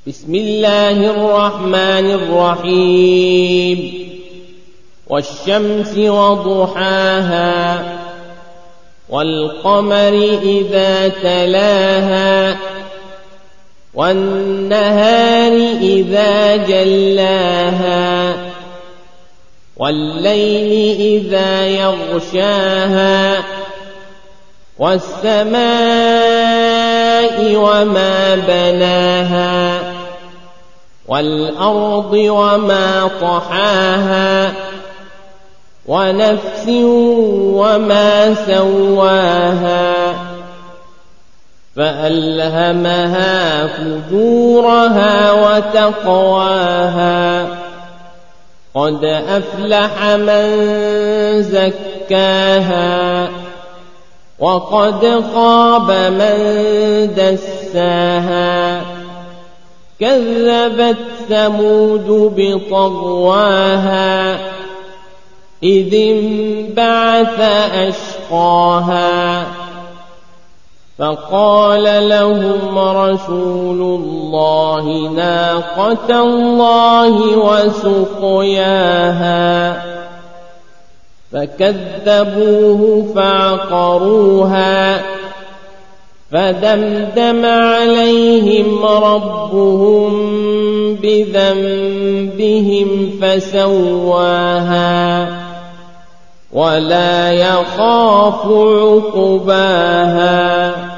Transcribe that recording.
بسم الله الرحمن الرحيم والشمس وضحاها والقمر إذا تلاها والنهار إذا جلاها والليل إذا يغشاها والسماء وما بناها والأرض وما طحاها ونفس وما سواها فألهمها فجورها وتقواها قد أفلح من زكاها وقد خاب من دساها كذبت ثمود بطغواها إذ انبعث أشقاها فقال لهم رسول الله ناقة الله وسقياها فكذبوه فعقروها فدمدم عليهم ربهم بذنبهم فسواها ولا يخاف عقباها